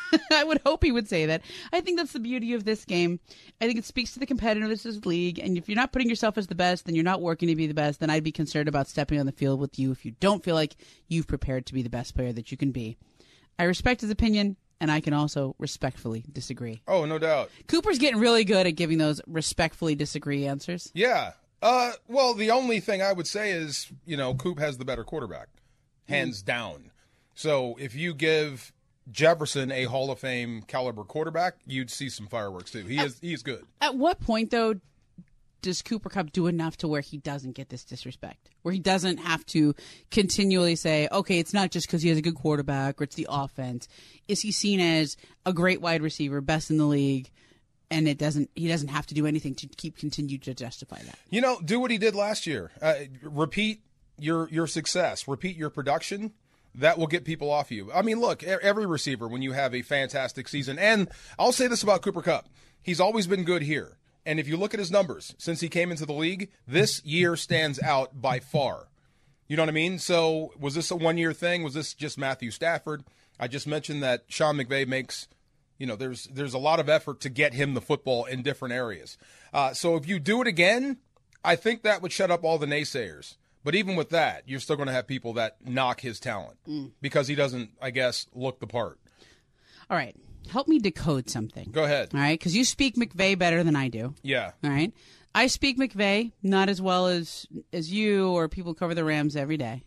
I would hope he would say that. I think that's the beauty of this game. I think it speaks to the competitiveness of the league, and if you're not putting yourself as the best, then you're not working to be the best, then I'd be concerned about stepping on the field with you if you don't feel like you've prepared to be the best player that you can be. I respect his opinion, and I can also respectfully disagree. Oh, no doubt. Cooper's getting really good at giving those respectfully disagree answers. Yeah. Uh, well, the only thing I would say is, you know, Coop has the better quarterback, hands down. So if you give Jefferson a Hall of Fame caliber quarterback, you'd see some fireworks too. He is he's good. At what point, though, does Cooper Kupp do enough to where he doesn't get this disrespect? Where he doesn't have to continually say, okay, it's not just because he has a good quarterback or it's the offense. Is he seen as a great wide receiver, best in the league, and it doesn't he doesn't have to do anything to keep continue to justify that? You know, do what he did last year. Uh, repeat your your success. Repeat your production. That will get people off you. I mean, look, every receiver, when you have a fantastic season, and I'll say this about Cooper Kupp, he's always been good here. And if you look at his numbers since he came into the league, this year stands out by far. You know what I mean? So was this a one-year thing? Was this just Matthew Stafford? I just mentioned that Sean McVay makes, you know, there's there's a lot of effort to get him the football in different areas. Uh, so if you do it again, I think that would shut up all the naysayers. But even with that, you're still going to have people that knock his talent Mm. because he doesn't, I guess, look the part. All right. Help me decode something. Go ahead. All right, because you speak McVay better than I do. Yeah. All right. I speak McVay not as well as as you or people who cover the Rams every day.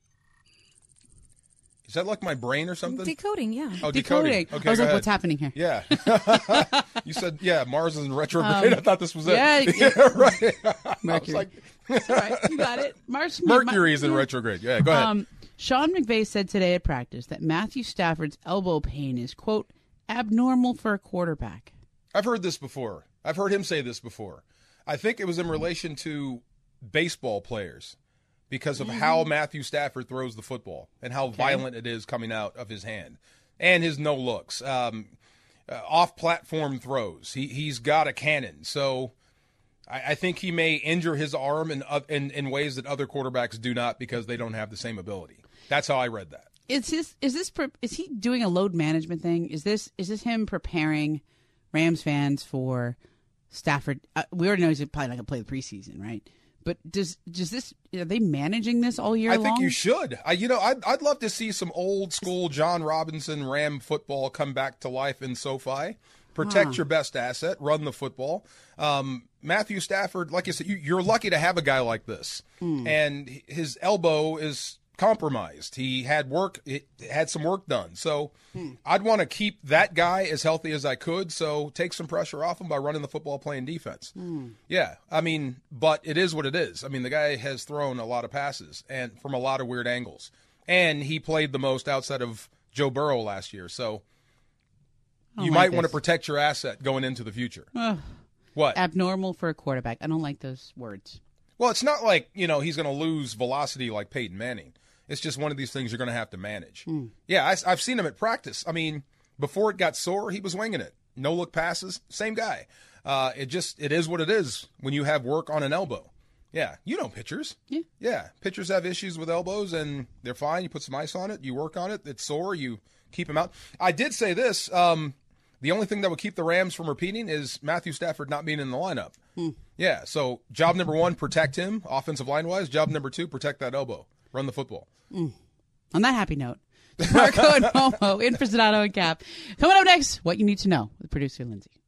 Is that like my brain or something? Decoding, yeah. Oh, Decoding. decoding. Okay, I was go like, ahead. what's happening here? Yeah. You said, yeah, Mars is in retrograde. Um, I thought this was it. yeah, yeah right. I was Mercury. like, All right, you got it. Mars, Mercury is in yeah. retrograde. Yeah, go ahead. Um, Sean McVay said today at practice that Matthew Stafford's elbow pain is, quote, abnormal for a quarterback. I've heard this before. I've heard him say this before. I think it was in relation to baseball players because of mm-hmm. how Matthew Stafford throws the football and how okay. violent it is coming out of his hand and his no looks, um, uh, off-platform throws. He, he's got a cannon. So I, I think he may injure his arm in, uh, in, in ways that other quarterbacks do not because they don't have the same ability. That's how I read that. Is this is this is he doing a load management thing? Is this is this him preparing Rams fans for Stafford? Uh, we already know he's probably not going to play the preseason, right? But does does this are they managing this all year I long? think you should. I, you know, I'd I'd love to see some old school John Robinson Ram football come back to life in SoFi. Protect huh. your best asset, run the football. Um, Matthew Stafford, like you said, you, you're lucky to have a guy like this, mm. and his elbow is compromised. He had work, it had some work done. So hmm. I'd want to keep that guy as healthy as I could. So take some pressure off him by running the football, playing defense. Hmm. Yeah. I mean, but it is what it is. I mean, the guy has thrown a lot of passes and from a lot of weird angles, and he played the most outside of Joe Burrow last year. So you like might this. want to protect your asset going into the future. Ugh. What? Abnormal for a quarterback. I don't like those words. Well, it's not like, you know, he's going to lose velocity like Peyton Manning. It's just one of these things you're going to have to manage. Mm. Yeah, I, I've seen him at practice. I mean, before it got sore, he was winging it. No-look passes, same guy. Uh, it just, it is what it is when you have work on an elbow. Yeah, you know pitchers. Yeah. Yeah, pitchers have issues with elbows, and they're fine. You put some ice on it. You work on it. It's sore. You keep him out. I did say this. Um, the only thing that would keep the Rams from repeating is Matthew Stafford not being in the lineup. Mm. Yeah, so job number one, protect him, offensive line-wise. Job number two, protect that elbow. Run the football. Mm. On that happy note, Marco and Momo in for Donato and Cap. Coming up next, what you need to know with producer Lindsay.